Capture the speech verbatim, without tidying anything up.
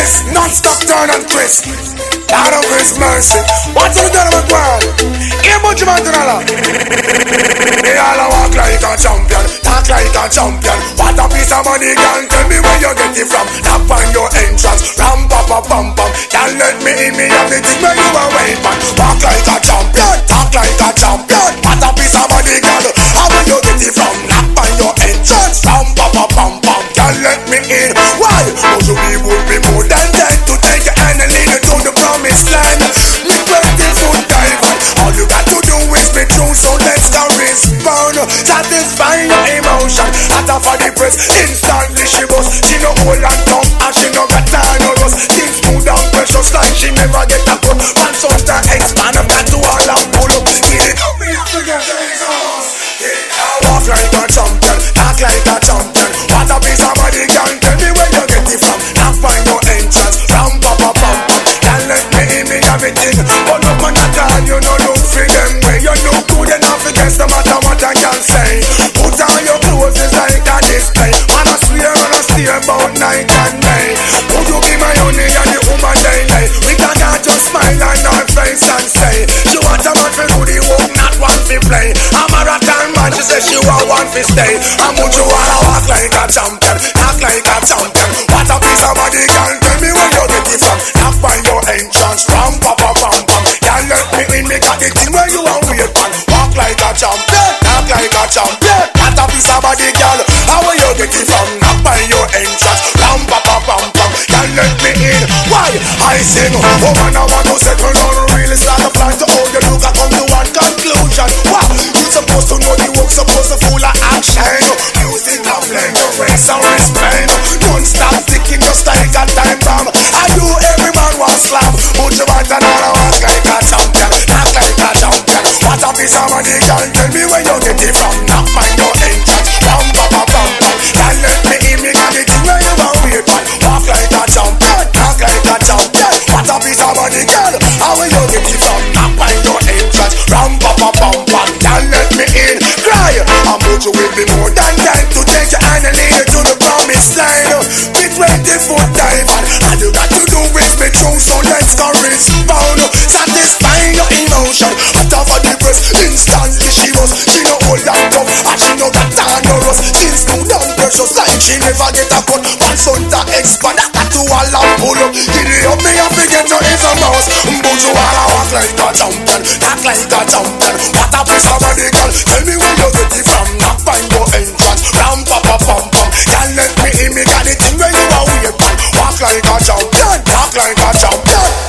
this, non-stop turn and twist. Out of His mercy. What's the done with one? Here much man to know. They all a walk like a champion, talk like a champion. What a piece of money, girl. Tell me where you get it from. Tap on your entrance, ram pa pa pam pam. Can't let me in, me have the thing where you are waiting. Walk like a champion, talk like a champion. What a piece of money, girl. How will you get it from? Tap on your entrance, ram pa pa pam pam. Can't let me in. Why? Cause we would be more than dead to take your hand and lead you to the promised land. Me twenty foot diamond. All you got to do is be true, so let's go respond. Satisfy your emotion. After for the press, instantly she bust. She no hold and tongue and she no got time no rust. Things smooth and precious like she never get a cut. Man so start expand up and to all and pull up. Get it up, me up again. Walk like a champion, talk like a champion. What a piece of body, girl. Tell me where you get it from. Knock on your entrance, ram pa pa pam pam. Can't let me in, me everything. But up on that time, you know look for them. Where you look good enough against no matter what I can say. Put on your clothes, it's like a display. Man, I swear, man, I stay about night and day. Would you be my honey and the woman they lay? We can not just smile on our face and say she want a man for do the work, not one for play. A marathon man, she say she want one for stay. And would you wanna walk like a champion, talk like a champion? What a piece of body, girl, tell me where you get it from. Knock by your entrance, ram pa pa pam pam. Can't let me in, me got it in where you want wait man. Walk like a champion, talk like a champion. What a piece of body, girl, how where you get it from? Knock by your entrance, ram pa pa pam pam. Can't let me in. Why? I sing, woman, I want to settle down, really start a plan to hold you look. I come to one conclusion. Wow, you supposed to know the work, supposed to full of action. Music and play, your race and respect. Don't stop ticking just like a time bomb. I do every man want slam. Put your hand and all I walk like a champion, talk like a champion. What a piece of money, girl, tell me where you get it from. Knock on your entrance, ram pa pa pam pam. Can't let me in, me got it in where you want wait man. Walk like a champion, talk like a champion. What a piece of money, girl, how will you get it from? Knock on your entrance, ram pa pa pam pam. Can't let me in, cry. I'm put you will be more than time to take your hand and lead you to the promised line. Be twenty foot diamond. All you got to do is be true, so let's go respond. Satisfy your emotion. After for the press, instantly she was. She no hold that tough and she no got time no rust. Things smooth and precious like she never get a cut. One son to expand, that to all and pull up. Give it up, me have to get you in the mouse. But you all a walk like a champion, talk like a champion. What a piece of body, girl, tell me where you get it from. Knock on your entrance, ram pa pa pam pam. Can't let me in, me got it in where you are wait man. Walk like a champion, talk like a champion.